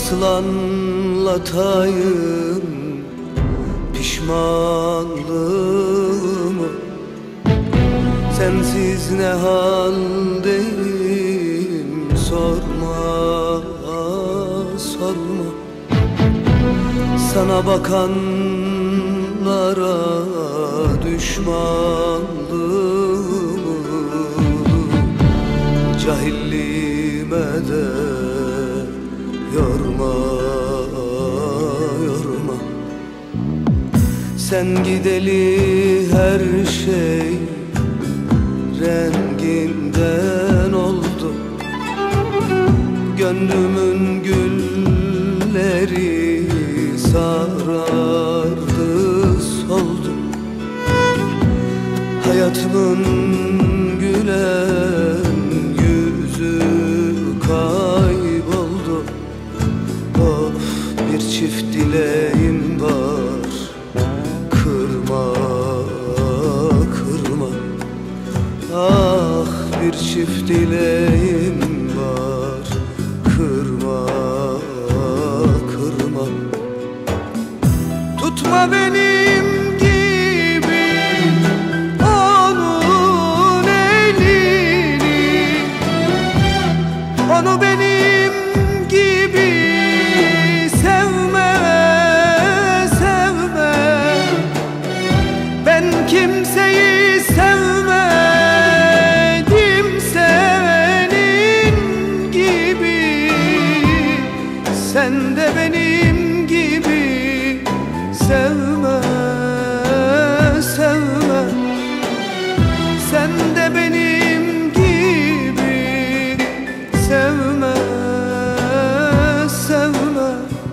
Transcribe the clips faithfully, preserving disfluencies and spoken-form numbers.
Nasıl anlatayım pişmanlığımı? Sensiz ne haldeyim sorma, sorma. Sana bakanlara düşmanlığımı, cahilliğime de yorma, yorma. Sen gideli her şey renginden oldu. Gönlümün gülleri sarardı, soldu. Hayatımın gülen yüzü kayboldu. Of, bir çift dileğim var, kırma, kırma. Ah, bir çift dileğim var, kırma, kırma. Tutma benim gibi onun elini, onu benim gibi sevme, sevme. Ben kimseyi sevmedim senin gibi. Sen de benim gibi sevme, sevme. Sen de benim gibi sevme, sevme.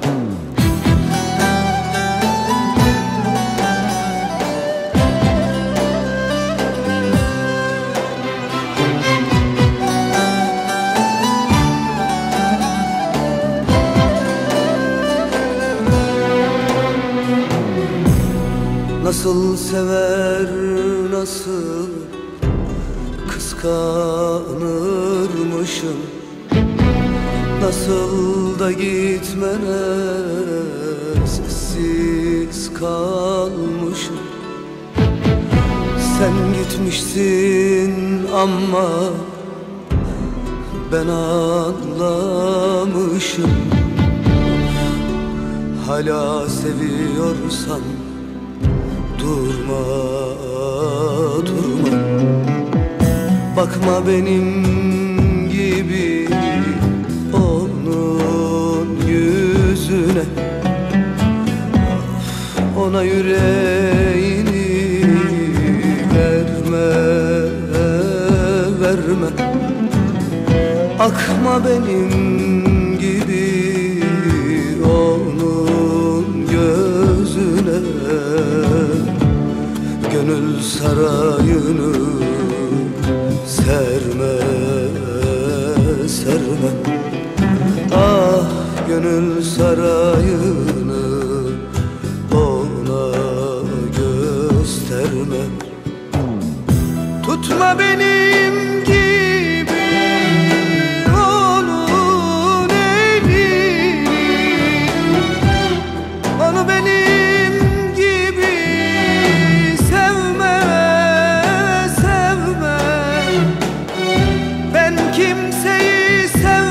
Nasıl sever, nasıl kıskanırmışım. Nasıl da gitmene sessiz kalmışım. Sen gitmişsin ama ben anlamışım. Hala seviyorsan durma, durma. Bakma benim gibi onun yüzüne. Ona yüreğini verme, verme. Akma benim gibi onun gözüne. Gönül sarayını serme, serme. Ah, gönül sarayını ona gösterme. Tutma benim gibi onun elini, onu benim gibi sevme, sevme. Ben kimseyi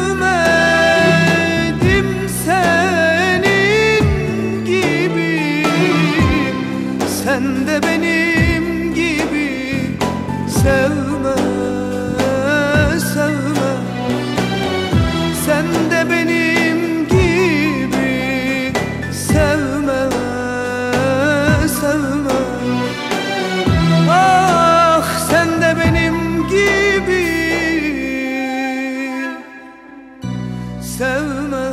sevmedim senin gibi. Sen de benim gibi sevme, sevme. Sen de benim gibi sevme, sevme. Ah, sen de benim gibi sevme.